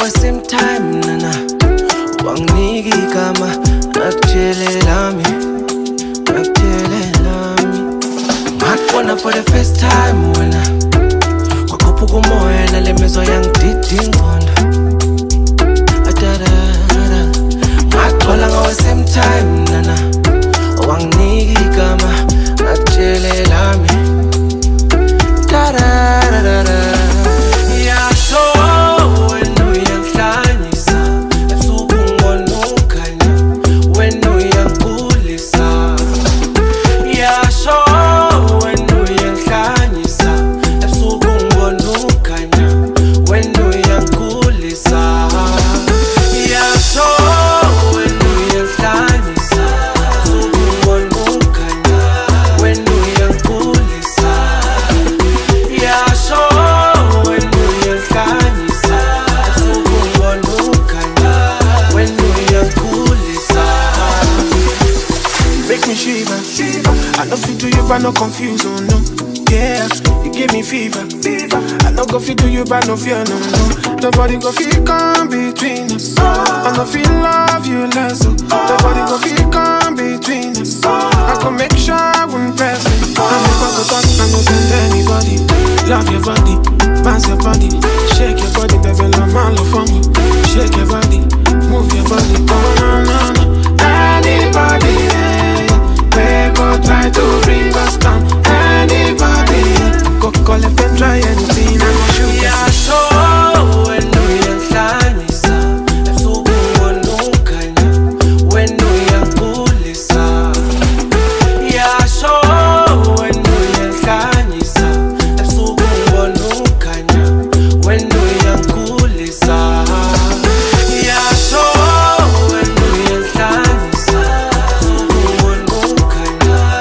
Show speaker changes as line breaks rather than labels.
ngawe same time nana wanginiki igama nakujelelami ngakubona for the first time wena kwakhuphuka umoya nale mizwa yangidida ingqondo ngakuthola ngawe same time nana wanginiki igama nakujelelami
No confusion, no. Yeah, you give me fever. I no go fit do you, but no fear, no. Nobody go fit come between us. I no feel love you less. Nobody go fit come between us. I can make sure I won't press it. I never go touch, I no send anybody. Love your body,